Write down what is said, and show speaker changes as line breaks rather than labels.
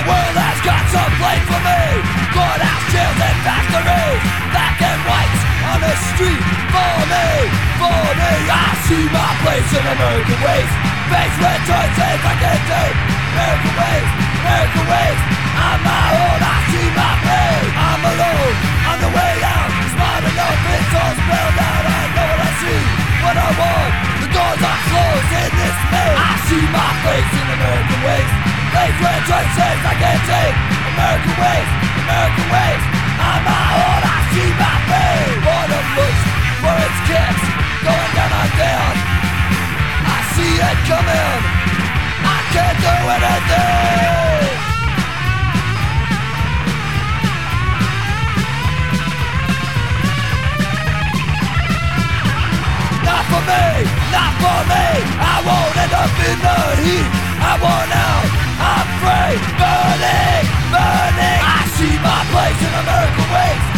world has got some place for me. Courthouse, jails, and factories. Black and whites on the street for me, for me. I see my place in American ways. Face with choices I can take. American ways, American ways. I'm my own, I see my place. I'm alone, on the way out. Smart enough, it's all spelled out. I know what I see, what I want. The doors are closed in this maze. I see my place in American ways. Face with choices I can take. American ways, American ways. I'm my own, I see my face. Autumn looks for its kicks, going down on down. I see it coming, I can't do anything. Not for me, not for me. I won't end up in the heat. I want out, I'm free. Burning, burning. I see my place in American ways.